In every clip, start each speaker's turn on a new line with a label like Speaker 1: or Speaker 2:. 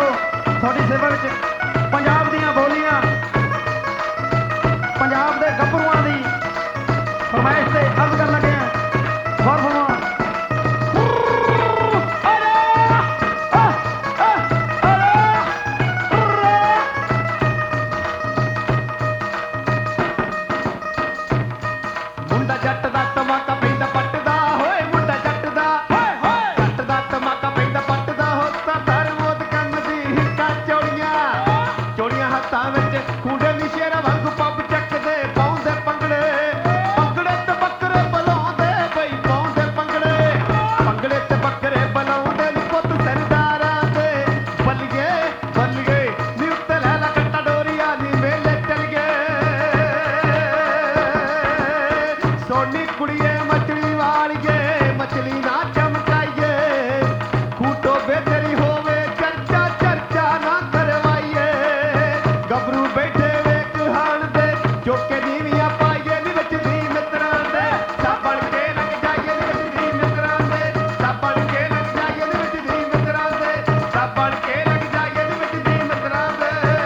Speaker 1: ਤੋਂ ਤੁਹਾਡੀ ਸੇਵਾ ਵਿੱਚ ਪੰਜਾਬ ਦੀਆਂ ਬੋਲੀਆਂ ਪੰਜਾਬ ਦੇ ਗੱਭਰੂਆਂ ਦੀ ਫਰਮਾਇਸ਼ ਤੇ ਅਰਜ਼ ਕਰਨ ਲੱਗੇ ਹਾਂ। ਗੌਰ ਫਰਮਾਓ। ਮੁੰਡਾ ਜੱਟ ਦਾ ਧਮਾਕਾ ਪੈਂਦਾ ਪੱਟਦਾ ਹੋਏ, ਮੁੰਡਾ ਜੱਟ ਦਾ ਜੱਟ ਦਾ ਧਮਾਕਾ ਪੈਂਦਾ ਪੱਟਦਾ ਹੋ ਸਰਦਾਰ ਮੋਦ ਕੰਨ ਦੀ ਹਿੱਕਾਂ ਚੋੜੀਆਂ ਹੱਥਾਂ ਵਿੱਚ ਖੂੰਡੇ ਦੀ ਸ਼ੇਰਾ ਵਾਂਗੂ ਪੱਬ ਚੱਕਦੇ ਪਾਉਂਦੇ ਪੰਗੜੇ ਤੇ ਬੱਕਰੇ ਬੁਲਾਉਂਦੇ ਬਈ ਪਾਉਂਦੇ ਪੰਗੜੇ ਤੇ ਬੱਕਰੇ ਬੁਲਾਉਂਦੇ ਨੀ ਪੁੱਤ ਸਰਦਾਰਾਂ ਦੇ ਬੱਲੀਏ ਨੀ ਉੱਤੇ ਲੈ ਲਾ ਕੱਟਾ ਡੋਰੀਆਂ ਨੀ ਮੇਲੇ ਚੱਲ ਗਏ ਸੋਨੀ ਕੁੜੀਏ ਮਛਲੀ ਵਾਲੀਏ ਮਛਲੀ ਨਾ ਚਮਕਾਈਏ ਖੂਟੋ ਬੇਤਰੀ ਹੋਵੇ ਚਰਚਾ ਨਾ ਕਰਵਾਈਏ ਗੱਭਰੂ ਬੈਠੇ ਵੇਖ ਹਾਣ ਦੇ ਚੋਕੇ ਨੀਵੀਆਂ ਪਾਈਏ ਨੀ ਵਿੱਚ ਦੀ ਮਿੱਤਰਾਂ ਦੇ ਸਾਬਣ ਕੇ ਲੱਗ ਜਾਈਏ ਨੀ ਵਿੱਚ ਦੀ ਮਿੱਤਰਾਂ ਦੇ ਸਾਬਣ ਕੇ ਲੱਗ ਜਾਈਏ ਨੀ ਵਿੱਚ ਦੀ ਮਿੱਤਰਾਂ ਦੇ ਸਾਬਣ ਕੇ ਲੱਗ ਜਾਈਏ ਨੀ ਵਿੱਚ ਦੀ ਮਿੱਤਰਾਂ ਦੇ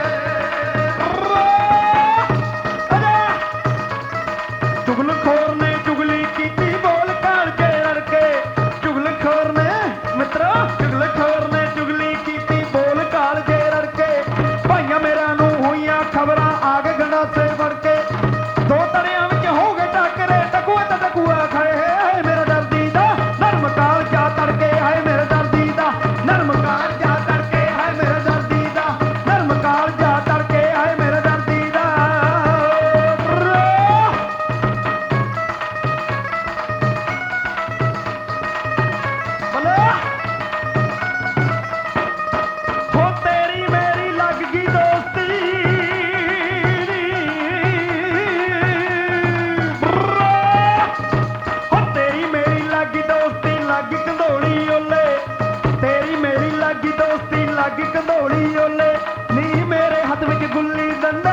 Speaker 1: ਚੁਗਲਖੋਰ ਨੇ ਚੁਗਲੀ ਕੀਤੀ ਬੋਲ ਕਾਲ ਕੇ ਰੜਕੇ ਚੁਗਲਖੋਰ ਨੇ ਮਿੱਤਰੋ ਚੁਗਲਖੋਰ ਨੇ ਚੁਗਲੀ ਕੀਤੀ ਬੋਲ ਕਾਲ ਕੇ ਰੜਕੇ ਭਾਈਆਂ ਮੇਰਾ ਨੂੰ ਹੋਈਆਂ ਖਬਰਾਂ ਆ ਗਏ ਗੰਡਾਸੇ ਵੜ ਕੇ ਦੋ ਤੜਿਆਂ ਵਿੱਚ ਹੋ ਗਏ ਟੱਕਰੇ ਟਕੂਆ ਖੜੇ ਹਾਏ ਮੇਰੇ ਦਰਦੀ ਦਾ ਨਰਮ ਕਾਲ ਜਾ ਤੜਕੇ ਹਾਏ ਮੇਰੇ ਦਰਦੀ ਦਾ ਨਰਮ ਕਾਲ ਜਾ ਤੜਕੇ ਹਾਏ ਮੇਰੇ ਦਰਦੀ ਦਾ ਨਰਮ ਕਾਲ ਜਾ ਤੜਕੇ ਹਾਏ ਮੇਰੇ ਦਰਦੀ ਦਾ ਹੋ ਤੇਰੀ ਮੇਰੀ ਲੱਗ ਗਈ ਦੋਸਤੀ ਹੋ ਤੇਰੀ ਮੇਰੀ ਲੱਗ ਦੋਸਤੀ ਲੱਗ ਕੰਧੋਲੀ ਓਲੇ ਤੇਰੀ ਮੇਰੀ ਲੱਗ ਦੋਸਤੀ ਲੱਗ ਕੰਧੋਲੀ ਓਲੇ ਨੀ ਮੇਰੇ ਹੱਥ ਵਿੱਚ ਗੁੱਲੀ ਡੰਡਾ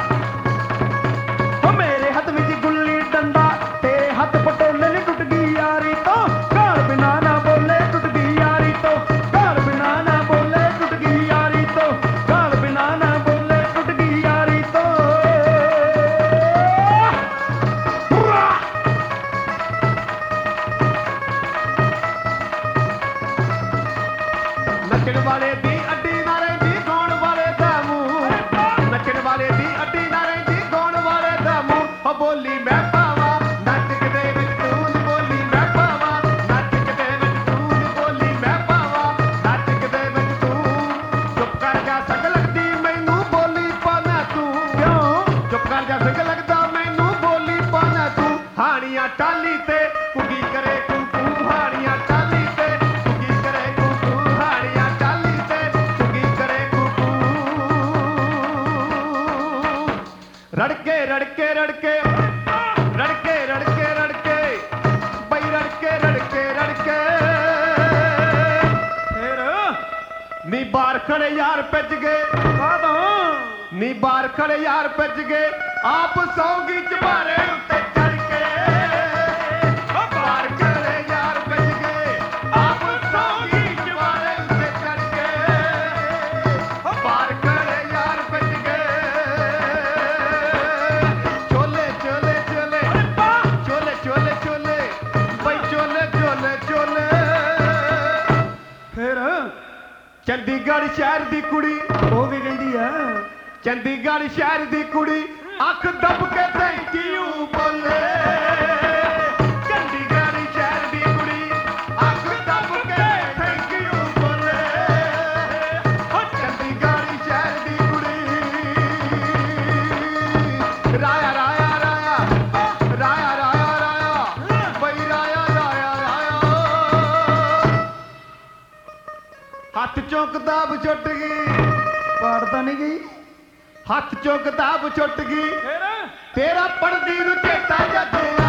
Speaker 1: ਹੋ ਮੇਰੇ ਹੱਥ ਵਿੱਚ ਗੁੱਲੀ ਡੰਡਾ ਤੇਰੇ ਹੱਥ ਪਟੋਲੇ ਨੀ ਟੁੱਟ ਗਈ ਯਾਰੀ ਤੋਂ ਘਰ ਬਿਨਾ ਨਾ ਬੋਲੇ ਟੁੱਟ ਗਈ ਯਾਰੀ ਤੋਂ ਘਰ ਬਿਨਾ ਨਾ ਬੋਲੇ ਟੁੱਟ ਗਈ ਯਾਰੀ ਤੋਂ ਘਰ ਬਿਨਾ ਨਾ ਬੋਲੇ ਟੁੱਟ ਗਈ ਯਾਰੀ ਤੋਂ ਨੱਚਣ ਵਾਲੇ ਦੀ ਅੱਡੀ ਨਾ ਰਹਿੰਦੀ ਗਾਉਣ ਵਾਲੇ ਦਾ ਮੂੰਹ ਨੱਚਣ ਵਾਲੇ ਦੀ ਅੱਡੀ ਨਾ ਰਹਿੰਦੀ ਗਾਉਣ ਵਾਲੇ ਦਾ ਮੂੰਹ ਹੋ ਬੋਲੀ ਮੈਂ ਪਾਵਾਂ ਨੱਚ ਕੇ ਦੇ ਵਿੱਚ ਤੂੰ ਨੀ ਬੋਲੀ ਮੈਂ ਪਾਵਾਂ ਨੱਚ ਕੇ ਦੇ ਵਿੱਚ ਤੂੰ ਨੀ ਬੋਲੀ ਮੈਂ ਪਾਵਾਂ ਨੱਚ ਕੇ ਦੇ ਵਿੱਚ ਤੂੰ ਚੁੱਪ ਕਰ ਜਾ ਸੰਗ ਲੱਗਦੀ ਮੈਨੂੰ ਬੋਲੀ ਪਾਣਾ ਤੂੰ ਕਿਉਂ ਚੁੱਪ ਕਰ ਜਾ ਸੰਗ ਲੱਗਦਾ ਮੈਨੂੰ ਬੋਲੀ ਪਾਣਾ ਤੂੰ ਹਾਣੀਆਂ ਟਾਲੀ ਤੇ ਕੁਗੀ ਕਰੇ ਕੁਕੂ ਹਾਣੀਆਂ ਟਾਲੀ ਤੇ ਕੁਗੀ ਕਰੇ ਕੁਕੂ ਹਾਣੀਆਂ ਟਾਲੀ ਤੇ ਕੁਗੀ ਕਰੇ ਕੁਕੂ ਰੜਕੇ ਰੜਕੇ ਰੜਕੇ ਰੜਕੇ ਰੜਕੇ ਰੜਕੇ ਬਈ ਰੜਕੇ ਰੜਕੇ ਰੜਕੇ ਫੇਰ ਨੀ ਬਾਹਰ ਖੜੇ ਯਾਰ ਭੱਜ ਗਏ ਕਾਹਦੋਂ ਨੀ ਬਾਹਰ ਖੜੇ ਯਾਰ ਭੱਜ ਗਏ ਆਪ ਸੌਂਗੀ ਚਬਾਰੇ ਉੱਤੇ ਚੜ ਕੇ ਓ ਬਾਹਰ ਖੜੇ ਯਾਰ ਭੱਜ ਗਏ ਆਪ ਸੌਂਗੀ ਚਬਾਰੇ ਉੱਤੇ ਚੜ ਕੇ ਓ ਬਾਹਰ ਖੜੇ ਯਾਰ ਭੱਜ ਗਏ ਚੋਲੇ ਚੋਲੇ ਚੋਲੇ ਚੋਲੇ ਚੋਲੇ ਚੋਲੇ ਬਈ ਚੋਲੇ ਚੋਲੇ ਚੋਲੇ ਫੇਰ ਚੰਡੀਗੜ੍ਹ ਸ਼ਹਿਰ ਦੀ ਕੁੜੀ ਉਹ ਵੀ ਕਹਿੰਦੀ ਆ ਚੰਡੀਗੜ੍ਹ ਸ਼ਹਿਰ ਦੀ ਕੁੜੀ ਅੱਖ ਦੱਬ ਕੇ ਥੈਂਕ ਯੂ ਬੋਲੇ ਚੰਡੀਗੜ੍ਹ ਸ਼ਹਿਰ ਦੀ ਕੁੜੀ ਅੱਖ ਦੱਬ ਕੇ ਥੈਂਕ ਯੂ ਬੋਲੇ ਹੋ ਚੰਡੀਗੜ੍ਹ ਸ਼ਹਿਰ ਦੀ ਕੁੜੀ ਰਾਇਆ ਰਾਇਆ ਰਾਇਆ ਰਾਇਆ ਰਾਇਆ ਰਾਇਆ ਬਈ ਰਾਇਆ ਰਾਇਆ ਰਾਇਆ ਹੱਥ ਚੋਂ ਕਿਤਾਬ ਛੁੱਟ ਗਈ ਪੜ੍ਹਦਾ ਨਹੀਂ ਗਈ ਹੱਥ ਚੋਂ ਕਿਤਾਬ ਛੁੱਟ ਗਈ ਤੇਰਾ ਪੜ੍ਹਦੀ ਨੂੰ ਚੇਤਾ ਜਦ